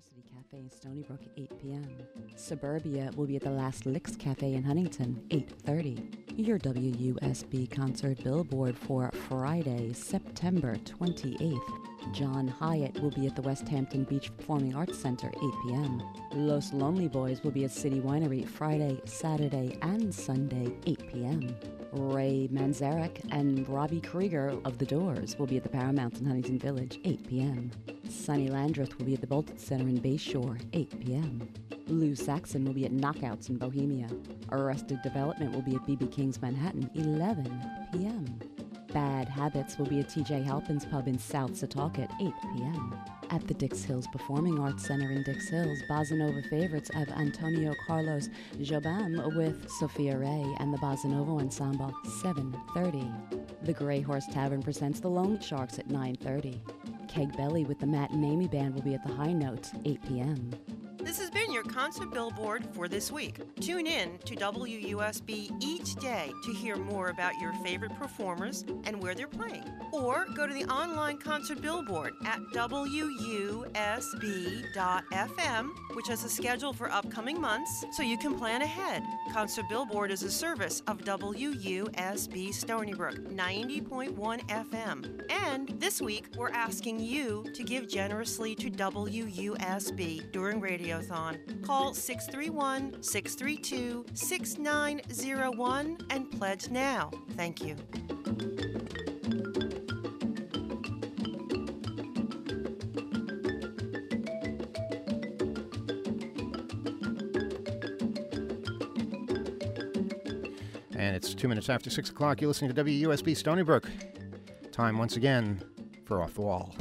University Cafe in Stony Brook, 8 p.m. Suburbia will be at the Last Licks Cafe in Huntington, 8:30. Your WUSB concert billboard for Friday, September 28th. John Hyatt will be at the West Hampton Beach Performing Arts Center, 8 p.m. Los Lonely Boys will be at City Winery Friday, Saturday, and Sunday, 8 p.m. Ray Manzarek and Robbie Krieger of The Doors will be at the Paramount in Huntington Village, 8 p.m. Sonny Landreth will be at the Bolton Center in Bayshore, 8 p.m. Lou Saxon will be at Knockouts in Bohemia. Arrested Development will be at B.B. King's Manhattan, 11 p.m. Bad Habits will be at T.J. Halpin's Pub in South Setauket, 8 p.m. At the Dix Hills Performing Arts Center in Dix Hills, Bossa Nova favorites of Antonio Carlos Jobim with Sophia Ray and the Bossa Nova Ensemble, 7:30. The Grey Horse Tavern presents the Lonely Sharks at 9:30. Keg Belly with the Matt and Amy Band will be at the High Notes, 8 p.m. This has been your concert billboard for this week. Tune in to WUSB each day to hear more about your favorite performers and where they're playing. Or go to the online concert billboard at WUSB.FM, which has a schedule for upcoming months so you can plan ahead. Concert Billboard is a service of WUSB Stony Brook, 90.1 FM. And this week, we're asking you to give generously to WUSB during Radiothon. Call 631-632-6901 and pledge now. Thank you. And it's 2 minutes after 6 o'clock. You're listening to WUSB Stony Brook. Time once again for Off the Wall.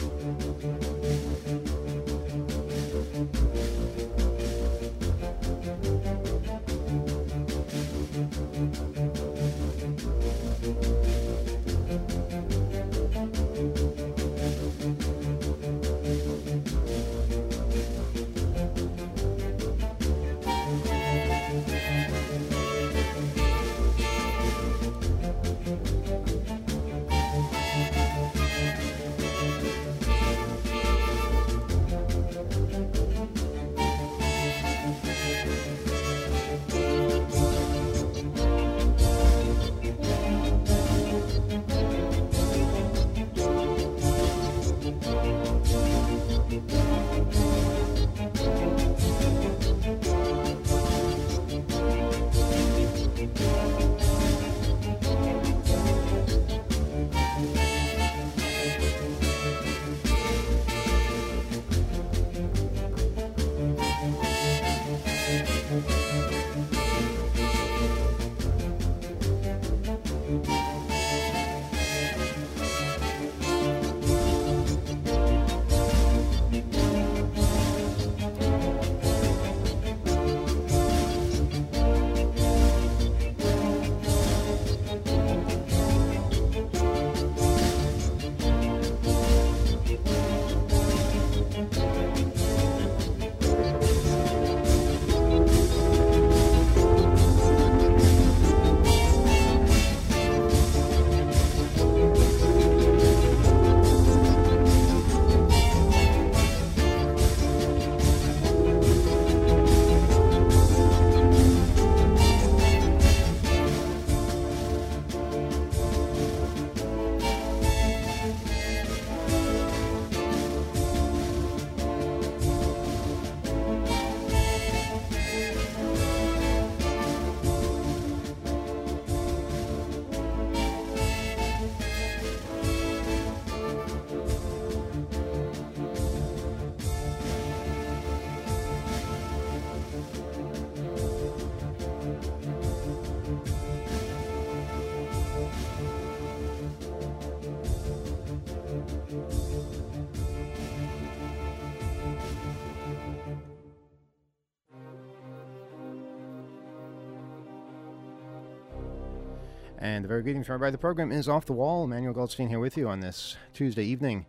And the very greetings from everybody. The program is Off the Wall. Emmanuel Goldstein here with you on this Tuesday evening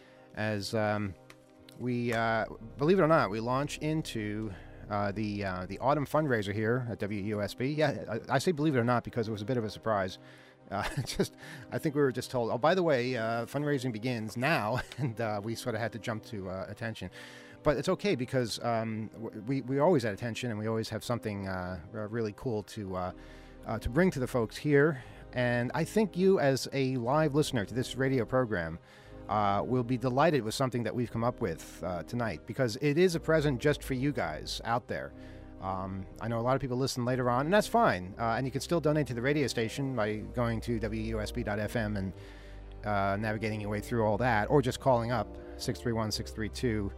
as we, believe it or not, we launch into the autumn fundraiser here at WUSB. Yeah, I say believe it or not because it was a bit of a surprise. I think we were just told, oh, by the way, fundraising begins now, and we sort of had to jump to attention. but it's okay because we always at attention, and we always have something really cool to bring to the folks here. And I think you, as a live listener to this radio program, will be delighted with something that we've come up with tonight, because it is a present just for you guys out there. I know a lot of people listen later on, and that's fine. And you can still donate to the radio station by going to WUSB.FM and navigating your way through all that, or just calling up 631-632-9872,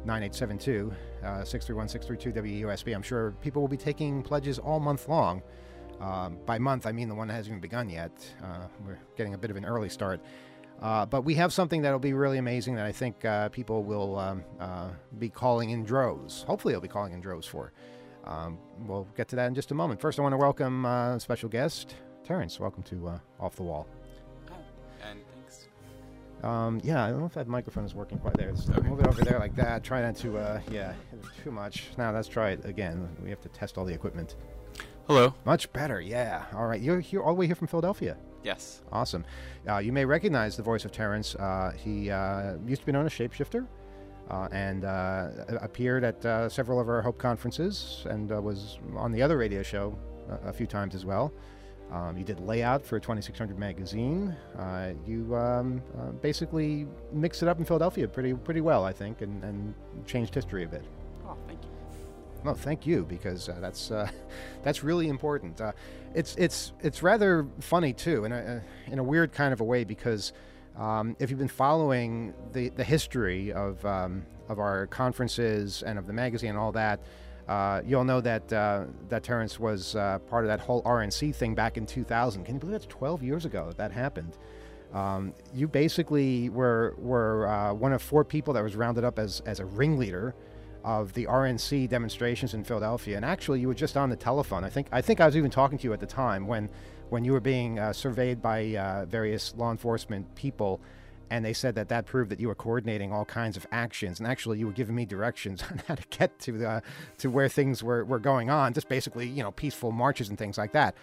631-632-WUSB. I'm sure people will be taking pledges all month long. By month, I mean the one that hasn't even begun yet. We're getting a bit of an early start. But we have something that will be really amazing that I think people will be calling in droves. Hopefully they'll be calling in droves for. We'll get to that in just a moment. First, I want to welcome special guest, Terrence. Welcome to Off the Wall. Oh, and thanks. Yeah, I don't know if that microphone is working quite there. So move it over there like that. Try not to, too much. Now let's try it again. We have to test all the equipment. Hello. Much better, yeah. All right, you're here all the way here from Philadelphia. Yes. Awesome. You may recognize the voice of Terrence. He used to be known as Shapeshifter and appeared at several of our Hope conferences and was on the other radio show a few times as well. You did layout for 2600 magazine. You basically mixed it up in Philadelphia pretty well, I think, and changed history a bit. Oh, thank you. No, thank you, because that's really important. It's rather funny too, in a weird kind of a way, because if you've been following the history of our conferences and of the magazine and all that, you'll know that Terrence was part of that whole RNC thing back in 2000. Can you believe that's 12 years ago that happened? You basically were one of 4 people that was rounded up as a ringleader of the RNC demonstrations in Philadelphia, and actually you were just on the telephone. I think I was even talking to you at the time when you were being surveyed by various law enforcement people, and they said that proved that you were coordinating all kinds of actions, and actually you were giving me directions on how to get to where things were going on, just basically peaceful marches and things like that.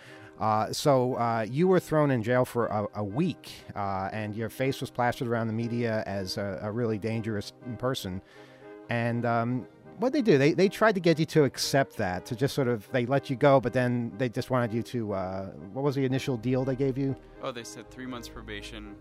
So you were thrown in jail for a week, and your face was plastered around the media as a really dangerous person. And what they do, they tried to get you to accept that, to just sort of, they let you go, but then they just wanted you to, what was the initial deal they gave you? Oh, they said 3 months probation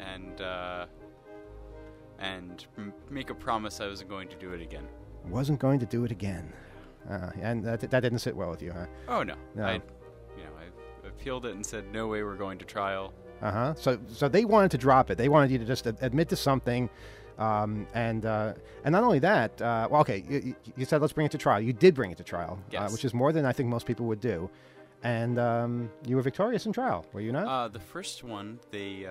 and make a promise I wasn't going to do it again. Wasn't going to do it again. And that didn't sit well with you, huh? Oh, no. No. I appealed it and said, no way, we're going to trial. Uh-huh. So they wanted to drop it. They wanted you to just admit to something. And not only that, well, okay, you said let's bring it to trial. You did bring it to trial, yes. Which is more than I think most people would do. And you were victorious in trial, were you not? The first one, they,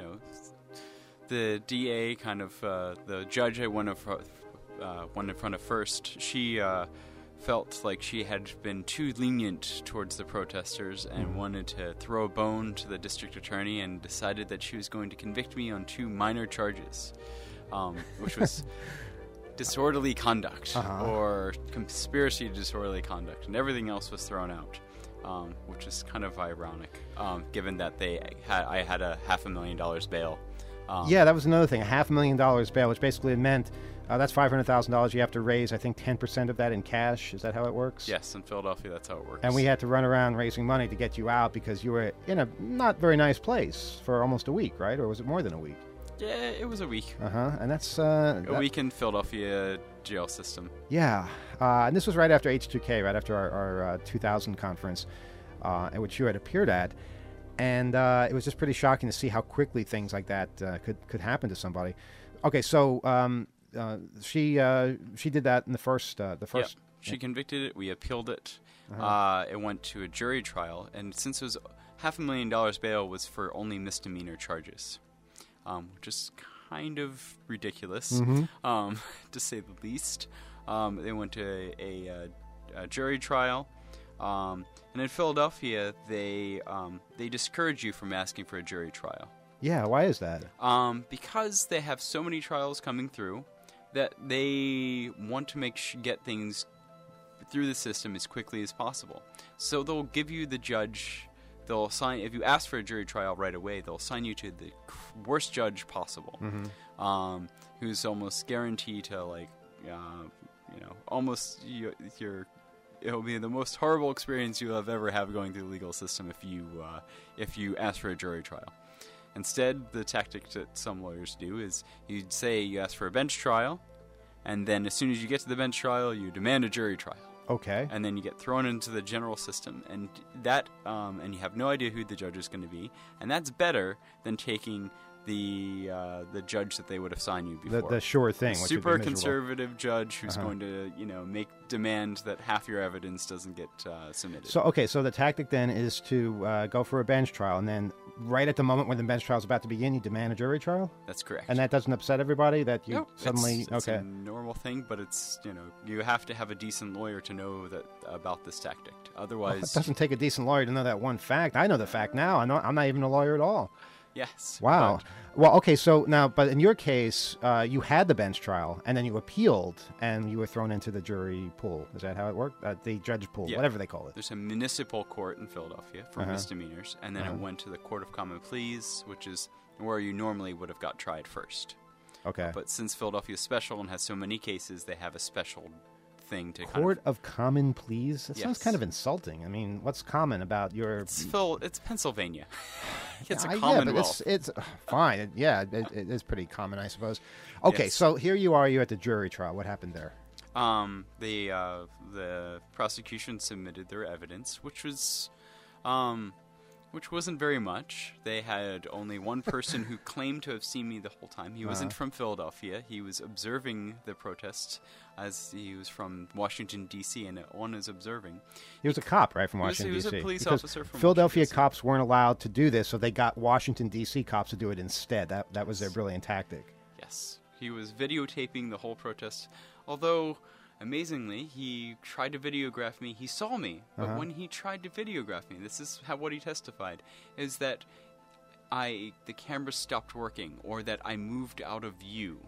the DA kind of, the judge I won in front of first, she felt like she had been too lenient towards the protesters and wanted to throw a bone to the district attorney, and decided that she was going to convict me on 2 minor charges. Which was disorderly conduct or conspiracy to disorderly conduct, and everything else was thrown out, which is kind of ironic, given that I had a $500,000 bail. Yeah, that was another thing, $500,000 bail, which basically meant that's $500,000 you have to raise, I think 10% of that in cash. Is that how it works? Yes, in Philadelphia, that's how it works. And we had to run around raising money to get you out because you were in a not very nice place for almost a week, right? Or was it more than a week? Yeah, it was a week. And that's... a week in Philadelphia jail system. Yeah. And this was right after H2K, right after our 2000 conference, at which you had appeared at. And it was just pretty shocking to see how quickly things like that could happen to somebody. Okay, so she did that in the first... Yep. She convicted it. We appealed it. It went to a jury trial. And since it was $500,000 bail was for only misdemeanor charges. Which is kind of ridiculous, to say the least. They went to a jury trial, and in Philadelphia, they discourage you from asking for a jury trial. Yeah, why is that? Because they have so many trials coming through that they want to get things through the system as quickly as possible. So they'll give you the judge... They'll assign, if you ask for a jury trial right away, they'll assign you to the worst judge possible, who's almost guaranteed to almost it'll be the most horrible experience you'll ever have going through the legal system if you ask for a jury trial. Instead, the tactic that some lawyers do is you'd say you ask for a bench trial, and then as soon as you get to the bench trial, you demand a jury trial. Okay. And then you get thrown into the general system, and and you have no idea who the judge is going to be, and that's better than taking the judge that they would assign you before. The sure thing. The which super would be miserable. conservative judge who's going to demand that half your evidence doesn't get submitted. So the tactic then is to go for a bench trial, and then right at the moment when the bench trial is about to begin, you demand a jury trial? That's correct. And that doesn't upset everybody that you Nope, suddenly... it's a normal thing, but it's, you have to have a decent lawyer to know that about this tactic. Otherwise... It doesn't take a decent lawyer to know that one fact. I know the fact now. I'm not even a lawyer at all. Yes. Wow. Well, okay, so now, but in your case, you had the bench trial, and then you appealed, and you were thrown into the jury pool. Is that how it worked? The judge pool, whatever they call it. There's a municipal court in Philadelphia for misdemeanors, and then it went to the Court of Common Pleas, which is where you normally would have got tried first. Okay. But since Philadelphia is special and has so many cases, they have a special thing to Court of Common Pleas? That sounds Yes. kind of insulting. I mean, what's common about your... It's Pennsylvania. It's a Yeah, commonwealth. but it's fine. It is pretty common, I suppose. Okay, Yes. so here you are. You're at the jury trial. What happened there? The prosecution submitted their evidence, which wasn't very much. They had only one person who claimed to have seen me the whole time. He wasn't from Philadelphia. He was observing the protests, as he was from Washington, D.C., and on his observing. He was a cop, right, from He was- Washington, he was a D.C. police Because officer from Philadelphia Washington, D.C. cops weren't allowed to do this, so they got Washington, D.C. cops to do it instead. That was their brilliant tactic. Yes. He was videotaping the whole protest, although... Amazingly, he tried to videograph me. He saw me, but when he tried to videograph me, this is what he testified, is that the camera stopped working, or that I moved out of view.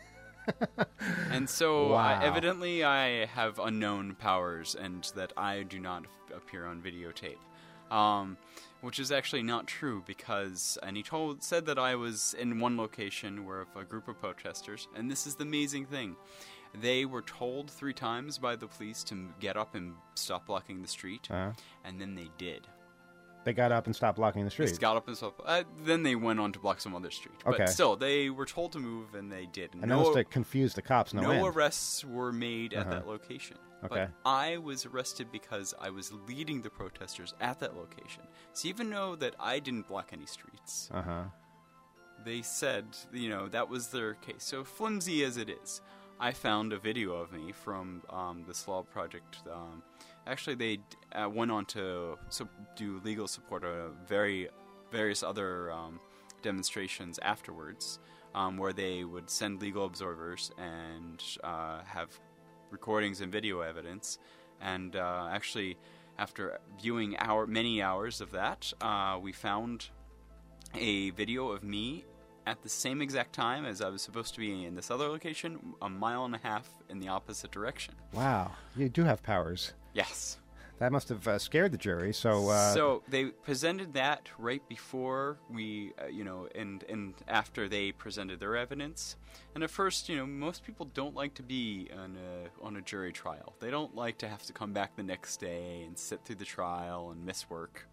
And so, Wow. evidently, I have unknown powers, and that I do not appear on videotape. Which is actually not true, and he said that I was in one location where a group of protesters, and this is the amazing thing. They were told 3 times by the police to get up and stop blocking the street, and then they did. They got up and stopped blocking the street. They got up and stopped. Then they went on to block some other street. Okay. But still, they were told to move, and they did. And that must have confused the cops. No end. arrests were made at that location. Okay. But I was arrested because I was leading the protesters at that location. So even though that I didn't block any streets, they said, that was their case. So flimsy as it is, I found a video of me from the Slaw Project. Actually, they went on to do legal support of various other demonstrations afterwards, where they would send legal observers and have recordings and video evidence. And actually, after viewing many hours of that, we found a video of me at the same exact time as I was supposed to be in this other location, a mile and a half in the opposite direction. Wow. You do have powers. Yes. That must have scared the jury. So they presented that right before we, and after they presented their evidence. And at first, most people don't like to be on a jury trial. They don't like to have to come back the next day and sit through the trial and miss work,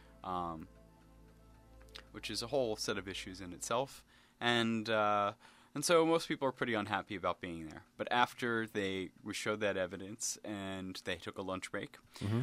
which is a whole set of issues in itself. And so most people are pretty unhappy about being there. But after we showed that evidence and they took a lunch break,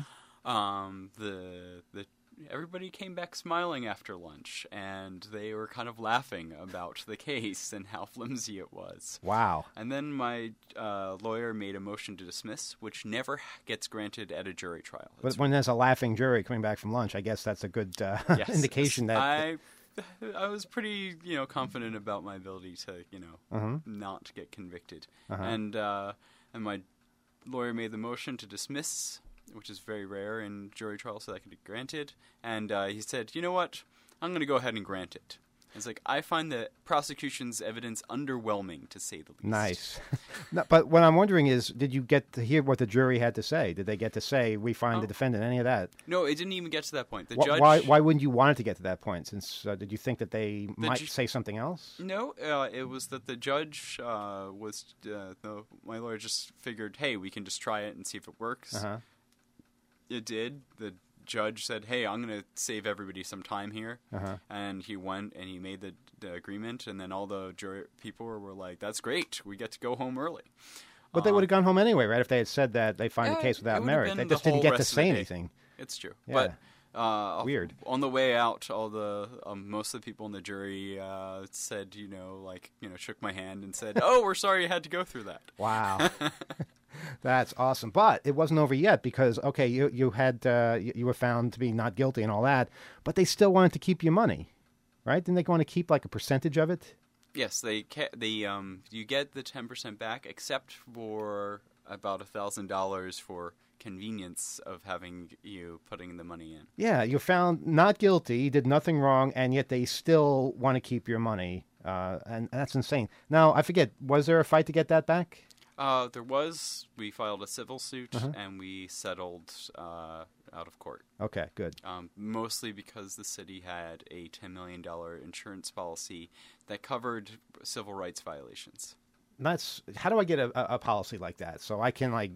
everybody came back smiling after lunch, and they were kind of laughing about the case and how flimsy it was. Wow. And then my lawyer made a motion to dismiss, which never gets granted at a jury trial. But when there's a laughing jury coming back from lunch, I guess that's a good indication that... I was pretty, confident about my ability to, not get convicted. And my lawyer made the motion to dismiss, which is very rare in jury trials, so that could be granted. And he said, you know what, I'm going to go ahead and grant it. It's like, I find the prosecution's evidence underwhelming, to say the least. Nice. No, but what I'm wondering is, did you get to hear what the jury had to say? Did they get to say, we find the defendant, any of that? No, it didn't even get to that point. The judge... Why wouldn't you want it to get to that point? Since did you think that they might say something else? No, it was that the judge my lawyer just figured, hey, we can just try it and see if it works. Uh-huh. It did. The judge said, hey, I'm going to save everybody some time here. Uh-huh. And he went and he made the agreement, and then all the jury people were like, that's great. We get to go home early. But they would have gone home anyway, right, if they had said that they find the case without merit. They just didn't get to say anything. It's true. Yeah. But weird. On the way out, all the most of the people in the jury said, shook my hand and said, "Oh, we're sorry you had to go through that." Wow, that's awesome. But it wasn't over yet because you were found to be not guilty and all that, but they still wanted to keep your money, right? Didn't they want to keep like a percentage of it? Yes, you get the 10% back, except for about $1,000 for convenience of having you putting the money in. Yeah, you're found not guilty, did nothing wrong, and yet they still want to keep your money, and that's insane. Now, I forget, was there a fight to get that back? There was. We filed a civil suit, and we settled out of court. Okay, good. Mostly because the city had a $10 million insurance policy that covered civil rights violations. How do I get a policy like that so I can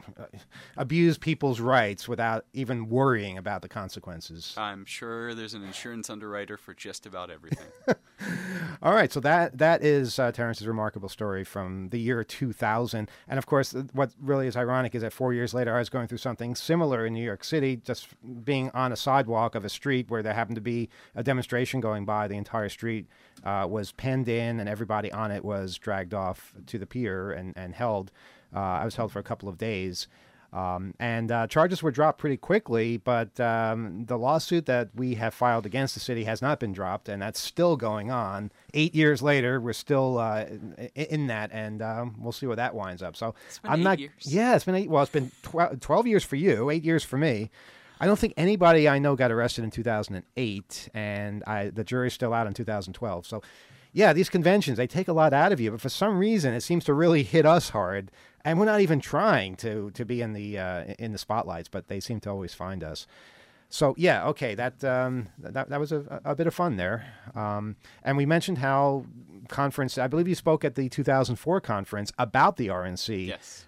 abuse people's rights without even worrying about the consequences? I'm sure there's an insurance underwriter for just about everything. All right, so that is Terrence's remarkable story from the year 2000. And of course, what really is ironic is that 4 years later, I was going through something similar in New York City, just being on a sidewalk of a street where there happened to be a demonstration going by. The entire street was penned in, and everybody on it was dragged off to the pier and held. I was held for a couple of days. And charges were dropped pretty quickly, but the lawsuit that we have filed against the city has not been dropped, and that's still going on. 8 years later, we're still in that, and we'll see where that winds up. So it's been 8 years. Yeah, it's been 8. Well, it's been 12 years for you, 8 years for me. I don't think anybody I know got arrested in 2008, and the jury's still out in 2012. So, yeah, these conventions, they take a lot out of you, but for some reason, it seems to really hit us hard. And we're not even trying to be in the spotlights, but they seem to always find us. So yeah, okay, that was a bit of fun there. And we mentioned how conference. I believe you spoke at the 2004 conference about the RNC. Yes.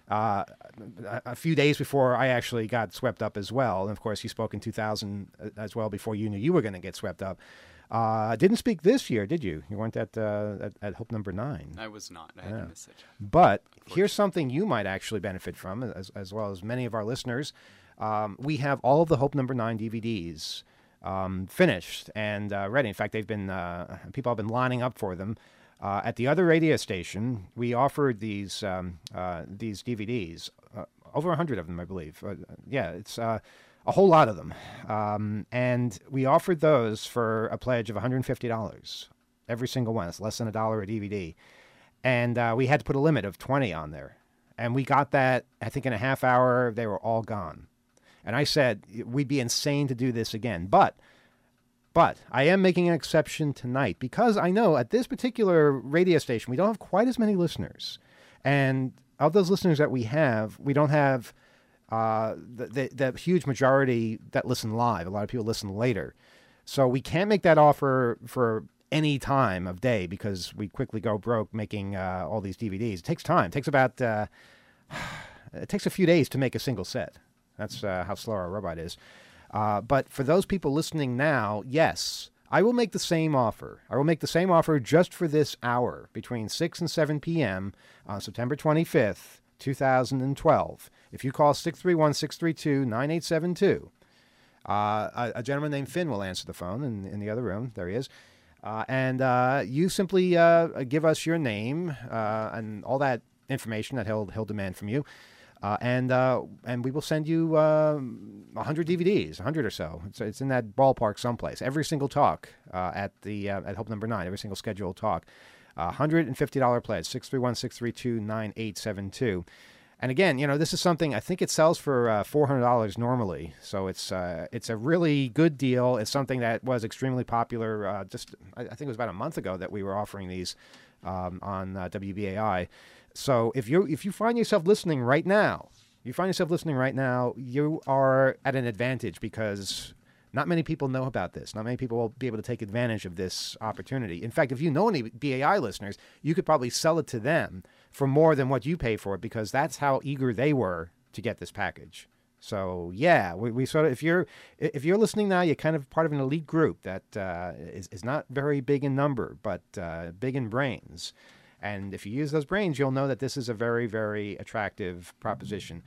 A few days before I actually got swept up as well, and of course you spoke in 2000 as well before you knew you were going to get swept up. Didn't speak this year, did you? You weren't at Hope Number 9. I was not. I had to miss it. But here's something you might actually benefit from, as well as many of our listeners. We have all of the Hope Number 9 DVDs finished and ready. In fact, they've been people have been lining up for them. At the other radio station, we offered these DVDs, over 100 of them, I believe. It's a whole lot of them. And we offered those for a pledge of $150, every single one. It's less than $1 a DVD. And we had to put a limit of 20 on there. And we got that, I think, in a half hour. They were all gone. And I said, we'd be insane to do this again. But I am making an exception tonight because I know at this particular radio station, we don't have quite as many listeners. And of those listeners that we have, we don't have the huge majority that listen live. A lot of people listen later. So we can't make that offer for any time of day because we quickly go broke making all these DVDs. It takes time. It takes about it takes a few days to make a single set. That's how slow our robot is. But for those people listening now, yes, I will make the same offer. I will make the same offer just for this hour between 6 and 7 p.m. on September 25th, 2012. If you call 631-632-9872, a gentleman named Finn will answer the phone in the other room. There he is. And you simply give us your name and all that information that he'll demand from you. And we will send you 100 DVDs, 100 or so. It's in that ballpark someplace. Every single talk at Hope Number 9, every single scheduled talk. $150 pledge, 631-632-9872. And again, this is something I think it sells for $400 normally. So it's a really good deal. It's something that was extremely popular. I think it was about a month ago that we were offering these on WBAI. So if you find yourself listening right now, you are at an advantage because not many people know about this. Not many people will be able to take advantage of this opportunity. In fact, if you know any BAI listeners, you could probably sell it to them for more than what you pay for it because that's how eager they were to get this package. So yeah, we sort of, if you're listening now, you're kind of part of an elite group that is not very big in number, but big in brains. And if you use those brains, you'll know that this is a very, very attractive proposition.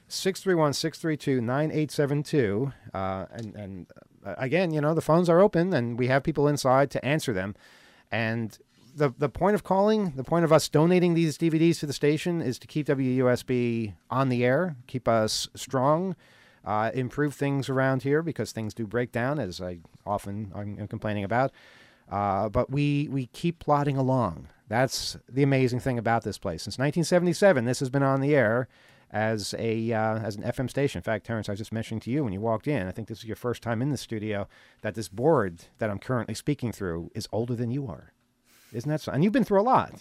631-632-9872. And again, the phones are open and we have people inside to answer them. And the point of calling, the point of us donating these DVDs to the station is to keep WUSB on the air, keep us strong, improve things around here because things do break down, as I'm complaining about. But we keep plodding along. That's the amazing thing about this place. Since 1977, this has been on the air as an FM station. In fact, Terrence, I was just mentioning to you when you walked in, I think this is your first time in the studio, that this board that I'm currently speaking through is older than you are. Isn't that so? And you've been through a lot,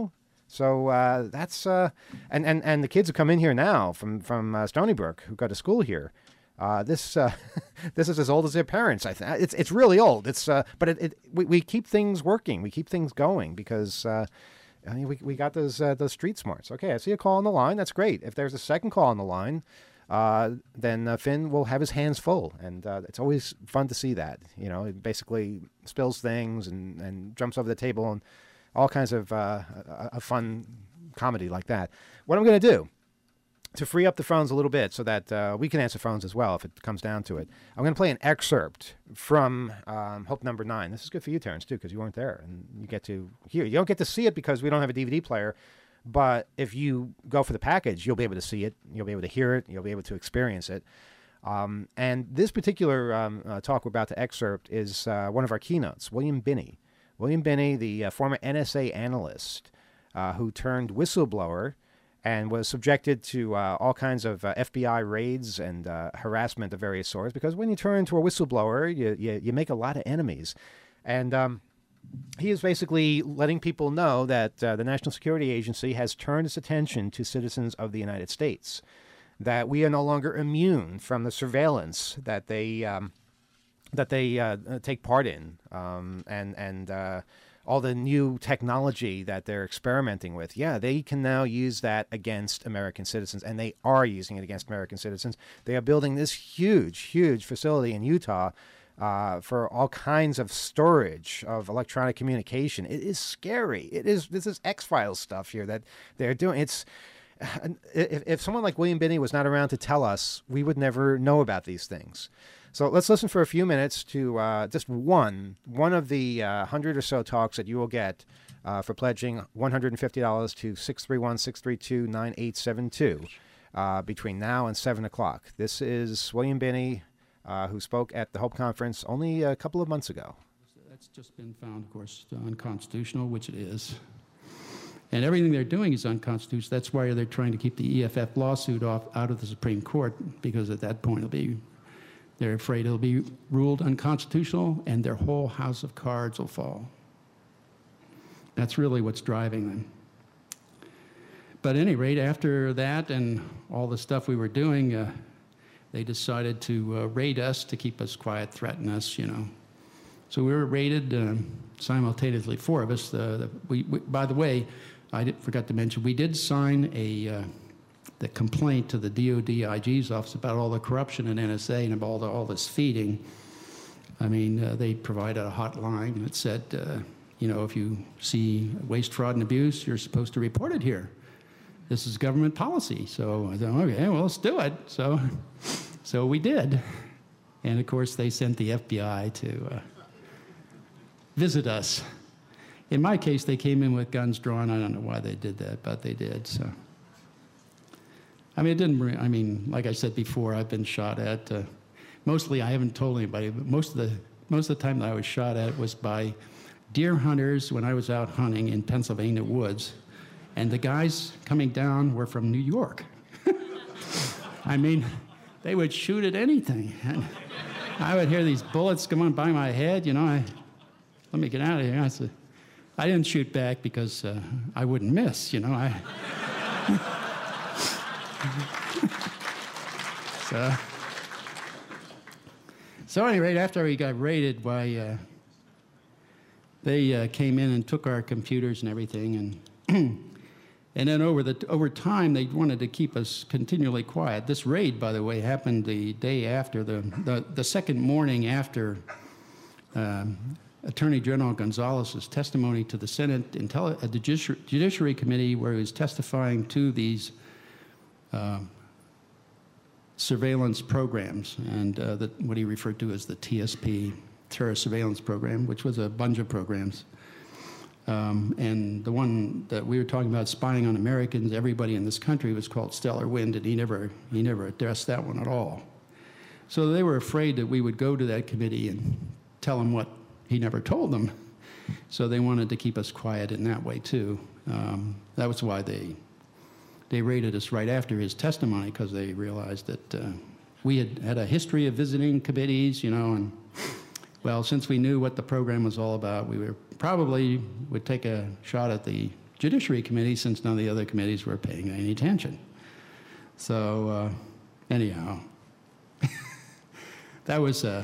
So that's and the kids who come in here now from Stony Brook who go to school here. This is as old as their parents. I think it's really old. But we keep things working. We keep things going because we got those street smarts. Okay, I see a call on the line. That's great. If there's a second call on the line, then Finn will have his hands full, and it's always fun to see that. It basically spills things and jumps over the table and all kinds of a fun comedy like that. What I'm going to do to free up the phones a little bit so that we can answer phones as well if it comes down to it, I'm going to play an excerpt from Hope Number 9. This is good for you, Terrence, too, because you weren't there, and you get to hear. You don't get to see it because we don't have a DVD player, but if you go for the package, you'll be able to see it, you'll be able to hear it, you'll be able to experience it. And this particular talk we're about to excerpt is one of our keynotes, William Binney. William Binney, the former NSA analyst who turned whistleblower and was subjected to all kinds of FBI raids and harassment of various sorts, because when you turn into a whistleblower, you make a lot of enemies. And he is basically letting people know that the National Security Agency has turned its attention to citizens of the United States, that we are no longer immune from the surveillance that they take part in, and all the new technology that they're experimenting with. Yeah, they can now use that against American citizens, and they are using it against American citizens. They are building this huge, huge facility in Utah for all kinds of storage of electronic communication. It is scary. This is X-Files stuff here that they're doing. If someone like William Binney was not around to tell us, we would never know about these things. So let's listen for a few minutes to just one of the 100 or so talks that you will get for pledging $150 to 631-632-9872 between now and 7 o'clock. This is William Binney, who spoke at the Hope Conference only a couple of months ago. That's just been found, of course, unconstitutional, which it is. And everything they're doing is unconstitutional. That's why they're trying to keep the EFF lawsuit out of the Supreme Court, because at that point they're afraid it'll be ruled unconstitutional and their whole house of cards will fall. That's really what's driving them. But at any rate, after that and all the stuff we were doing, they decided to raid us to keep us quiet, threaten us, So we were raided simultaneously, four of us. By the way, I forgot to mention, we did sign the complaint to the DOD IG's office about all the corruption in NSA and about all this feeding. I mean, they provided a hotline that said, if you see waste, fraud, and abuse, you're supposed to report it here. This is government policy. So I thought, okay, well, let's do it. So we did. And of course, they sent the FBI to visit us. In my case, they came in with guns drawn. I don't know why they did that, but they did. So, like I said before, I've been shot at. Mostly, I haven't told anybody, but most of the time that I was shot at was by deer hunters when I was out hunting in Pennsylvania woods, and the guys coming down were from New York. I mean, they would shoot at anything. And I would hear these bullets come on by my head, you know. Let me get out of here. I said, I didn't shoot back because I wouldn't miss, you know. So at any rate, after we got raided, they came in and took our computers and everything, and then over time they wanted to keep us continually quiet. This raid, by the way, happened the day after the second morning after Attorney General Gonzalez's testimony to the Senate the Judiciary Committee, where he was testifying to these surveillance programs and what he referred to as the TSP, Terrorist Surveillance Program, which was a bunch of programs. And the one that we were talking about, spying on Americans, everybody in this country, was called Stellar Wind, and he never addressed that one at all. So they were afraid that we would go to that committee and tell him what he never told them. So they wanted to keep us quiet in that way too. That was why they raided us right after his testimony, because they realized that we had a history of visiting committees, you know, and well, since we knew what the program was all about, we probably would take a shot at the Judiciary Committee, since none of the other committees were paying any attention. So anyhow, that was an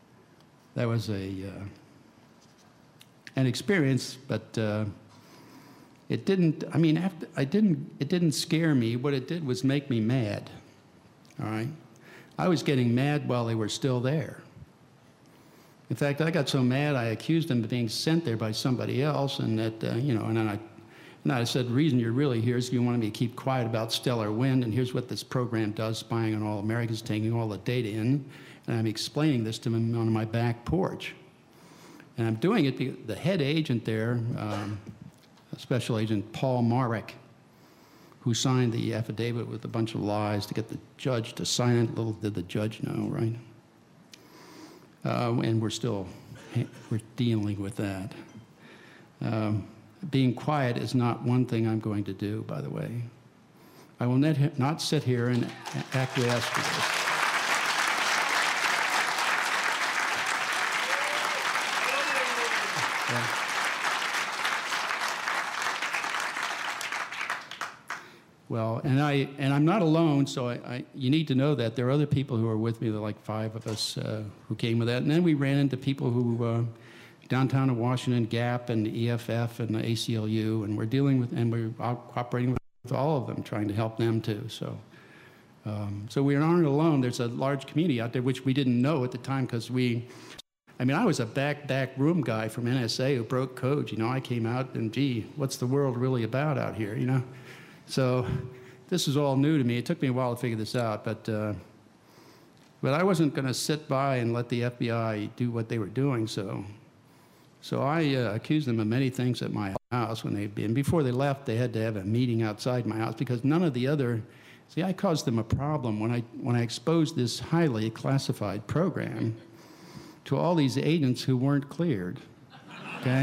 experience, but it didn't. I mean, it didn't scare me. What it did was make me mad. All right, I was getting mad while they were still there. In fact, I got so mad I accused them of being sent there by somebody else, and that you know, and then I said, the reason you're really here is you wanted me to keep quiet about Stellar Wind, and here's what this program does, spying on all Americans, taking all the data in, and I'm explaining this to them on my back porch. And I'm doing it because the head agent there, Special Agent Paul Marek, who signed the affidavit with a bunch of lies to get the judge to sign it. Little did the judge know, right? And we're dealing with that. Being quiet is not one thing I'm going to do, by the way. I will not sit here and acquiesce to this. Well, and I'm not alone, so you need to know that there are other people who are with me. There are like 5 of us who came with that, and then we ran into people who downtown in Washington, GAP and the EFF and the ACLU, and we're dealing with, and we're cooperating with all of them, trying to help them too. So, so we aren't alone. There's a large community out there which we didn't know at the time, because I was a back room guy from NSA who broke codes. You know, I came out and, gee, what's the world really about out here? You know. So this is all new to me. It took me a while to figure this out, but I wasn't going to sit by and let the FBI do what they were doing. So I accused them of many things at my house when they'd been. Before they left, they had to have a meeting outside my house, because none of the other. See, I caused them a problem when I exposed this highly classified program to all these agents who weren't cleared. Okay.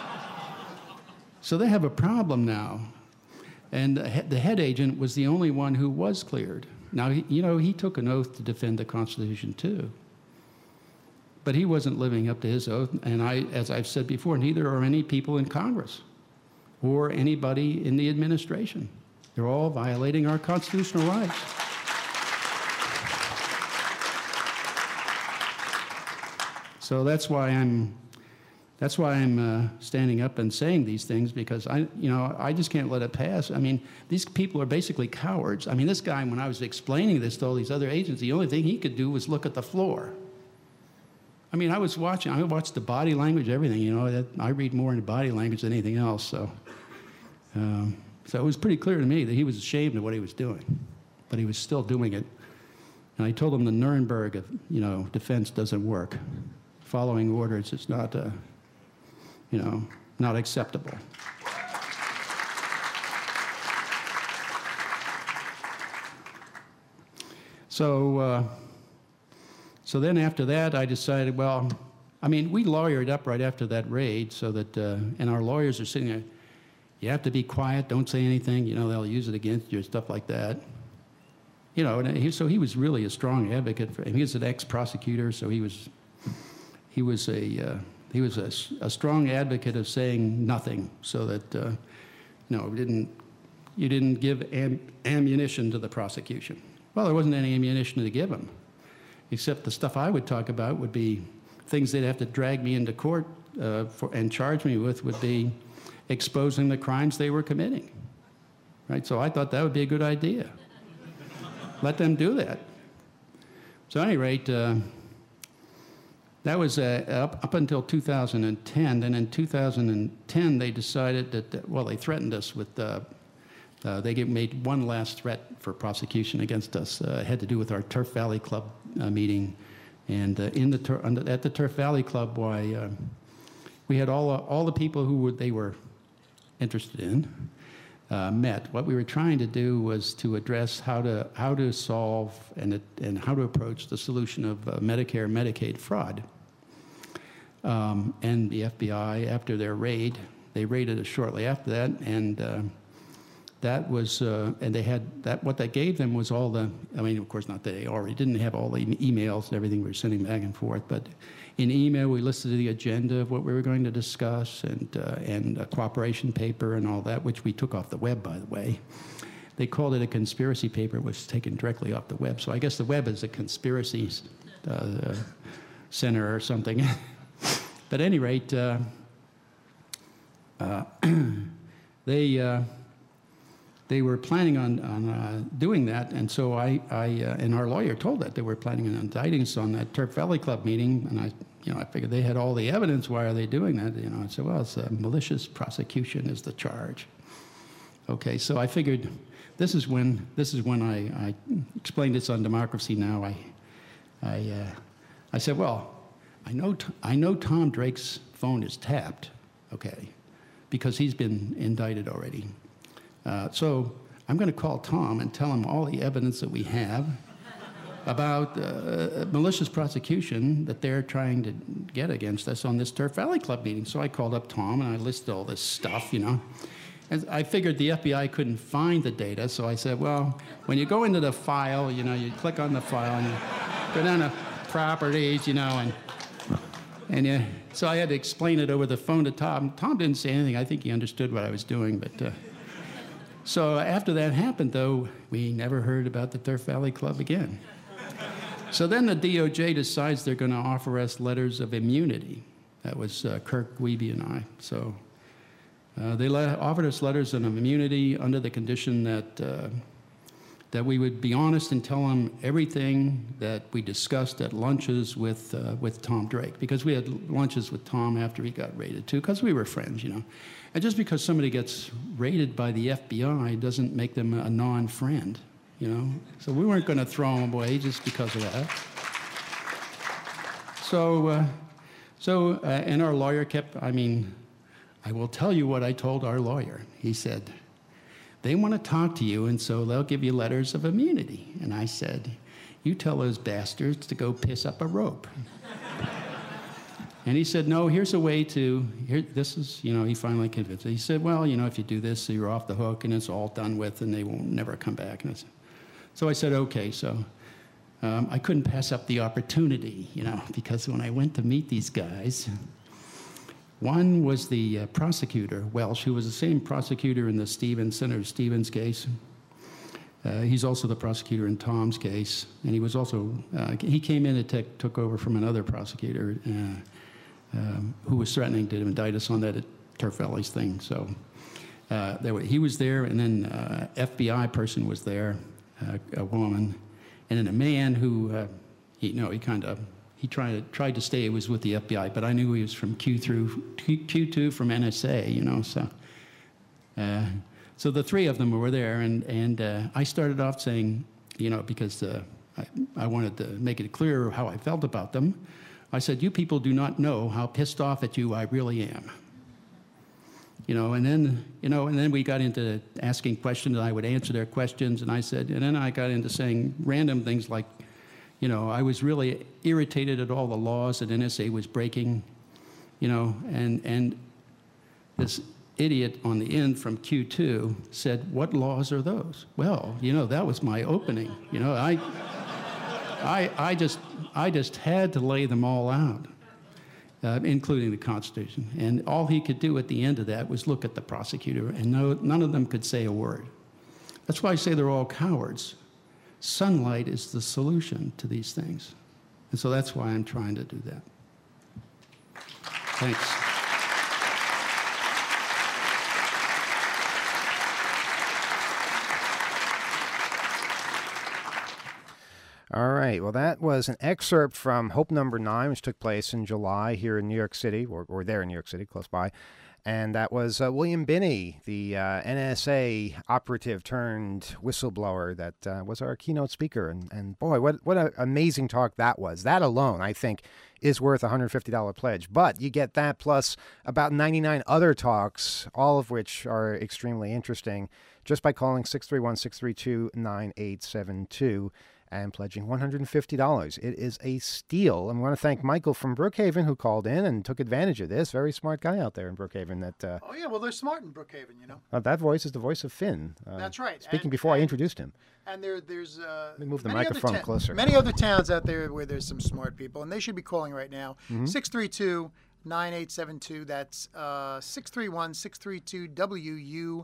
So they have a problem now. And the head agent was the only one who was cleared. Now, he took an oath to defend the Constitution, too. But he wasn't living up to his oath. And as I've said before, neither are any people in Congress or anybody in the administration. They're all violating our constitutional rights. So that's why I'm standing up and saying these things, because I just can't let it pass. I mean, these people are basically cowards. I mean, this guy, when I was explaining this to all these other agents, the only thing he could do was look at the floor. I mean, I watched the body language, everything, you know. I read more into body language than anything else, so it was pretty clear to me that he was ashamed of what he was doing, but he was still doing it. And I told him the Nuremberg defense doesn't work. Following orders is not not acceptable. So then after that, I decided, well, I mean, we lawyered up right after that raid, so that, and our lawyers are sitting there, you have to be quiet, don't say anything, they'll use it against you, stuff like that. so he was really a strong advocate for. He was an ex-prosecutor, so he was a strong advocate of saying nothing, so that you didn't give ammunition to the prosecution. Well, there wasn't any ammunition to give him, except the stuff I would talk about would be things they'd have to drag me into court and charge me with would be exposing the crimes they were committing. Right? So I thought that would be a good idea. Let them do that. So at any rate, that was up until 2010. Then in 2010, they decided that, they threatened us with, they made one last threat for prosecution against us. It had to do with our Turf Valley Club meeting. And at the Turf Valley Club, we had all the people who they were interested in met. What we were trying to do was to address how to solve and how to approach the solution of Medicare and Medicaid fraud. And the FBI, after their raid, they raided us shortly after that, and that was, and they had that. What that gave them was all the. I mean, of course, not that they already didn't have all the emails and everything we were sending back and forth, but in email we listed the agenda of what we were going to discuss and a cooperation paper and all that, which we took off the web, by the way. They called it a conspiracy paper. It was taken directly off the web. So I guess the web is a conspiracy center or something. But at any rate, they were planning on doing that, and so and our lawyer told that they were planning on indicting us on that Turf Valley Club meeting, and I figured they had all the evidence. Why are they doing that? I said, well, it's a malicious prosecution is the charge. Okay, so I figured this is when I explained this on Democracy Now. I said, well, I know Tom Drake's phone is tapped, okay, because he's been indicted already. So I'm going to call Tom and tell him all the evidence that we have about malicious prosecution that they're trying to get against us on this Turf Valley Club meeting. So I called up Tom and I listed all this stuff, And I figured the FBI couldn't find the data, so I said, well, when you go into the file, you click on the file and you go down to properties, so I had to explain it over the phone to Tom. Tom didn't say anything. I think he understood what I was doing, but. So after that happened, though, we never heard about the Turf Valley Club again. So then the DOJ decides they're going to offer us letters of immunity. That was Kirk Wiebe and I. So they offered us letters of immunity under the condition that we would be honest and tell them everything that we discussed at lunches with Tom Drake, because we had lunches with Tom after he got raided too, because we were friends, And just because somebody gets raided by the FBI doesn't make them a non-friend, So we weren't going to throw them away just because of that. And our lawyer I will tell you what I told our lawyer. He said, they want to talk to you, and so they'll give you letters of immunity. And I said, you tell those bastards to go piss up a rope. And he said, no, here's a way to, he finally convinced me. He said, well, if you do this, you're off the hook, and it's all done with, and they won't never come back. So I said, okay. So I couldn't pass up the opportunity, because when I went to meet these guys, one was the prosecutor, Welsh, who was the same prosecutor in the Senator Stevens case. He's also the prosecutor in Tom's case, and he was also, he came in and took over from another prosecutor who was threatening to indict us on that Turf Valley's thing. So he was there, and then FBI person was there, a woman, and then a man who, he tried to stay. It was with the FBI, but I knew he was from Q2 from NSA, so. So the three of them were there, and I started off saying, because I wanted to make it clear how I felt about them. I said, you people do not know how pissed off at you I really am. And then we got into asking questions, and I would answer their questions, and then I got into saying random things like, I was really irritated at all the laws that NSA was breaking, and this idiot on the end from Q2 said, "What laws are those?" Well, that was my opening. I just had to lay them all out, including the Constitution. And all he could do at the end of that was look at the prosecutor, and none of them could say a word. That's why I say they're all cowards. Sunlight is the solution to these things. And so that's why I'm trying to do that. Thanks. All right. Well, that was an excerpt from Hope Number 9, which took place in July here in New York City, or there in New York City, close by. And that was William Binney, the NSA operative turned whistleblower that was our keynote speaker. And boy, what an amazing talk that was. That alone, I think, is worth a $150 pledge. But you get that plus about 99 other talks, all of which are extremely interesting, just by calling 631-632-9872. And pledging $150. It is a steal. And we want to thank Michael from Brookhaven who called in and took advantage of this. Very smart guy out there in Brookhaven. That oh, yeah, well, they're smart in Brookhaven, that voice is the voice of Finn. That's right. Speaking before I introduced him. And there's Let me move the microphone closer. Many other towns out there where there's some smart people, and they should be calling right now. 632-9872. That's 631-632-WU.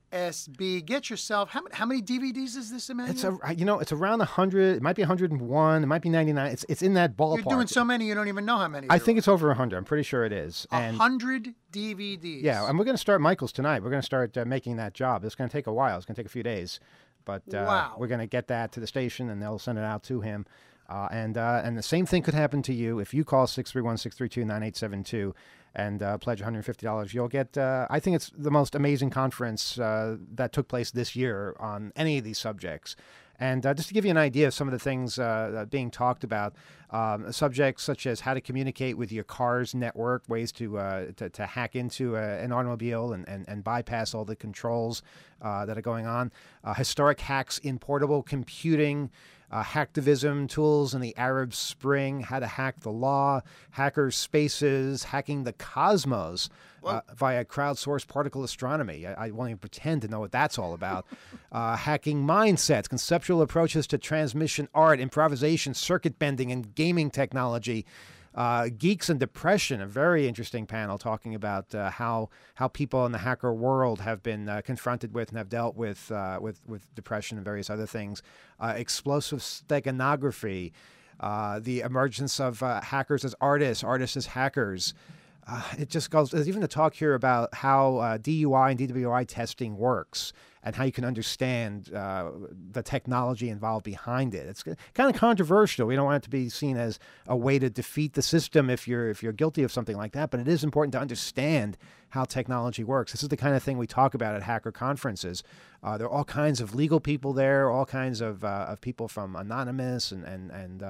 SB. Get yourself, how many DVDs is this, Emmanuel? It's around 100. It might be 101. It might be 99. It's in that ballpark. You're doing so many, you don't even know how many. I think it's over 100. I'm pretty sure it is. 100 DVDs. Yeah, and we're going to start Michael's tonight. We're going to start making that job. It's going to take a while. It's going to take a few days, but wow. We're going to get that to the station, and they'll send it out to him. And the same thing could happen to you if you call 631-632-9872 and pledge $150. You'll get, I think it's the most amazing conference that took place this year on any of these subjects. And just to give you an idea of some of the things being talked about, subjects such as how to communicate with your car's network, ways to hack into an automobile and bypass all the controls that are going on, historic hacks in portable computing, hacktivism, tools in the Arab Spring, how to hack the law, hackers' spaces, hacking the cosmos via crowdsourced particle astronomy. I won't even pretend to know what that's all about. Hacking mindsets, conceptual approaches to transmission art, improvisation, circuit bending, and gaming technology. Geeks and Depression, a very interesting panel talking about how people in the hacker world have been confronted with and have dealt with depression and various other things. Explosive steganography, the emergence of hackers as artists, artists as hackers. It just goes, there's even a talk here about how DUI and DWI testing works and how you can understand the technology involved behind it. It's kind of controversial. We don't want it to be seen as a way to defeat the system if you're guilty of something like that, but it is important to understand how technology works. This is the kind of thing we talk about at hacker conferences. There are all kinds of legal people there, all kinds of people from Anonymous and